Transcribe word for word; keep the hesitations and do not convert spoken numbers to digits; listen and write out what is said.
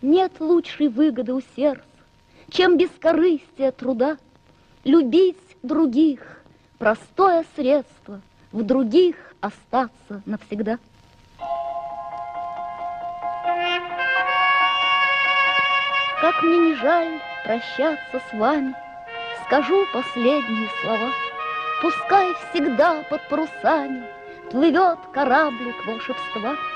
Нет лучшей выгоды у сердца, чем бескорыстие труда. Любить других — простое средство, в других остаться навсегда. Как мне не жаль прощаться с вами, скажу последние слова. Пускай всегда под парусами плывет кораблик волшебства.